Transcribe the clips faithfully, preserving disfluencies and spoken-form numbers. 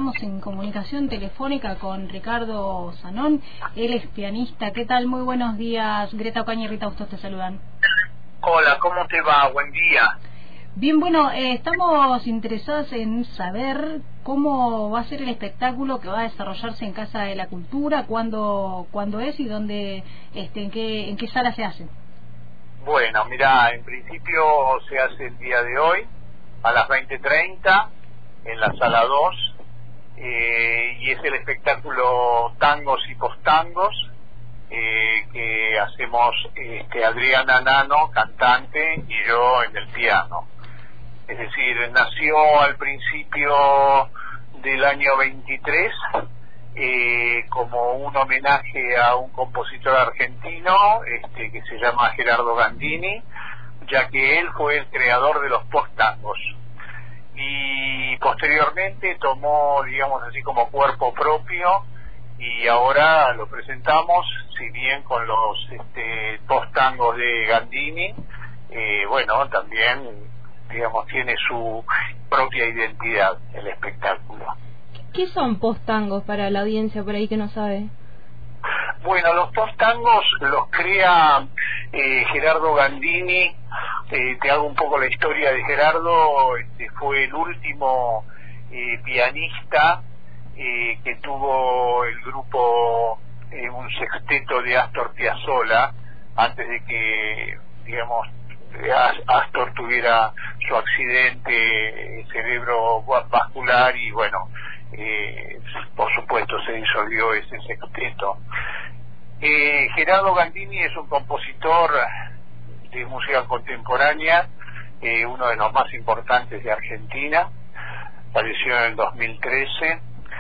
estamos en comunicación telefónica con Ricardo Zanón. Él es pianista. ¿Qué tal? Muy buenos días. Greta Ocaña y Rita Bustos te saludan. Hola, ¿cómo te va? Buen día. Bien, bueno, eh, estamos interesados en saber cómo va a ser el espectáculo que va a desarrollarse en Casa de la Cultura, cuándo, cuándo es y dónde, este, en qué, en qué sala se hace. Bueno, mira, en principio se hace el día de hoy a las veinte treinta en la sala dos eh, y es el espectáculo Tangos y Postangos eh, que hacemos este, Adriana Nano, cantante, y yo en el piano. Es decir, nació al principio del año veintitrés eh, como un homenaje a un compositor argentino este, que se llama Gerardo Gandini, ya que él fue el creador de los post-tangos. Y posteriormente tomó, digamos así, como cuerpo propio, y ahora lo presentamos, si bien con los este, post-tangos de Gandini, eh, bueno, también, digamos, tiene su propia identidad el espectáculo. ¿Qué son post-tangos para la audiencia por ahí que no sabe? Bueno, los post-tangos los crea eh, Gerardo Gandini. Eh, te hago un poco la historia de Gerardo. Este, fue el último eh, pianista eh, que tuvo el grupo, eh, un sexteto de Astor Piazzolla, antes de que, digamos, Astor tuviera su accidente cerebrovascular y bueno, eh, por supuesto se disolvió ese sexteto. Eh, Gerardo Gandini es un compositor de música contemporánea, eh, uno de los más importantes de Argentina, falleció en el dos mil trece,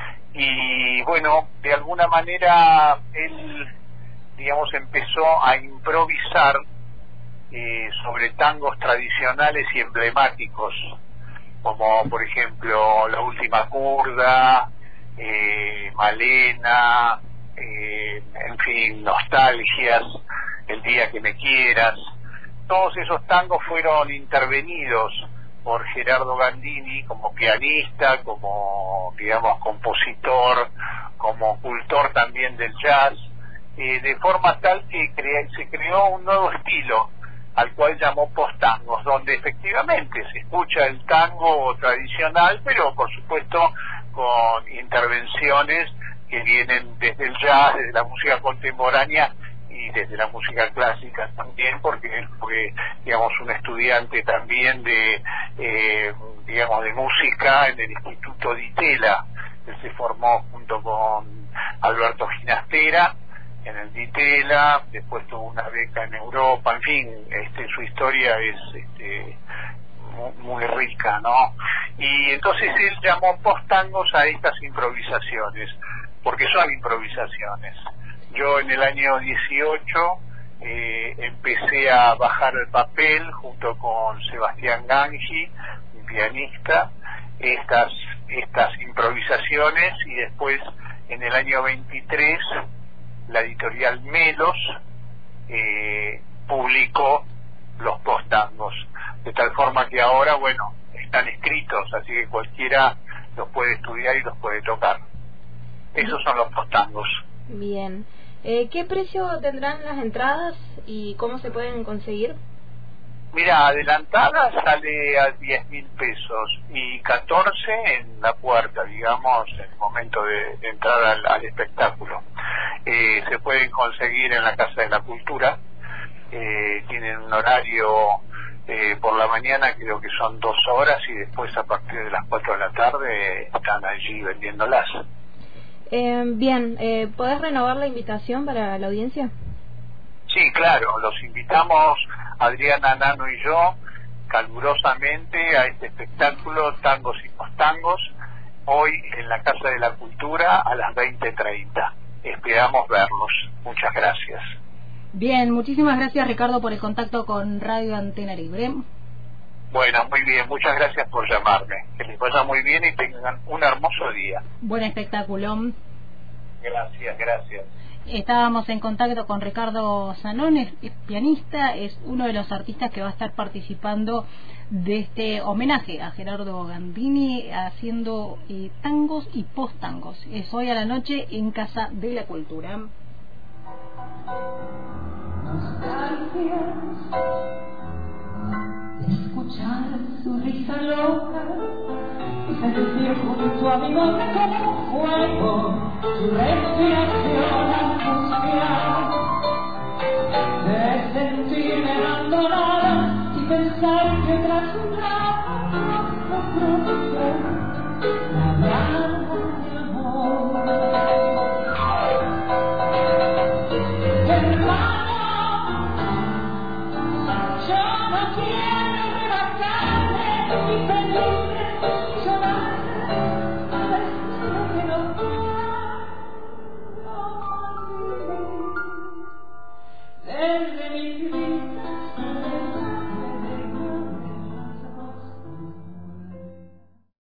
y bueno, de alguna manera él, digamos, empezó a improvisar eh, sobre tangos tradicionales y emblemáticos, como por ejemplo La Última Curda, eh, Malena, eh, en fin, Nostalgias, El Día que Me Quieras. Todos esos tangos fueron intervenidos por Gerardo Gandini como pianista, como, digamos, compositor, como cultor también del jazz, eh, de forma tal que cre- se creó un nuevo estilo, al cual llamó post-tangos, donde efectivamente se escucha el tango tradicional, pero por supuesto con intervenciones que vienen desde el jazz, desde la música contemporánea y desde la música clásica también, porque él fue, digamos, un estudiante también de, eh, digamos, de música en el Instituto Di Tella. Él se formó junto con Alberto Ginastera en el Di Tella, después tuvo una beca en Europa, en fin, este, su historia es este, muy, muy rica, ¿no? Y entonces él llamó post-tangos a estas improvisaciones, porque son improvisaciones. Yo en el año dieciocho eh, empecé a bajar el papel junto con Sebastián Gangi, un pianista, estas, estas improvisaciones, y después en el año veintitrés la editorial Melos eh, publicó los post-tangos, de tal forma que ahora, bueno, están escritos, así que cualquiera los puede estudiar y los puede tocar. Esos son los post-tangos. Bien. Eh, ¿Qué precio tendrán las entradas y cómo se pueden conseguir? Mira, adelantada sale a diez mil pesos y catorce en la puerta, digamos, en el momento de, de entrar al, al espectáculo. Eh, se pueden conseguir en la Casa de la Cultura, eh, tienen un horario eh, por la mañana, creo que son dos horas, y después a partir de las cuatro de la tarde están allí vendiéndolas. Eh, bien, eh, ¿podés renovar la invitación para la audiencia? Sí, claro, los invitamos, Adriana Nano y yo, calurosamente a este espectáculo Tangos y Postangos, hoy en la Casa de la Cultura a las veinte treinta. Esperamos verlos. Muchas gracias. Bien, muchísimas gracias, Ricardo, por el contacto con Radio Antena Libre. Bueno, muy bien, muchas gracias por llamarme. Que les vaya muy bien y tengan un hermoso día. Buen espectáculo. Gracias, gracias. Estábamos en contacto con Ricardo Zanón, es, es pianista, es uno de los artistas que va a estar participando de este homenaje a Gerardo Gandini, haciendo eh, tangos y post-tangos. Es hoy a la noche en Casa de la Cultura. Nostalgias de escuchar su risa loca y sentir junto a mi voz como fuego su respiración angustiada.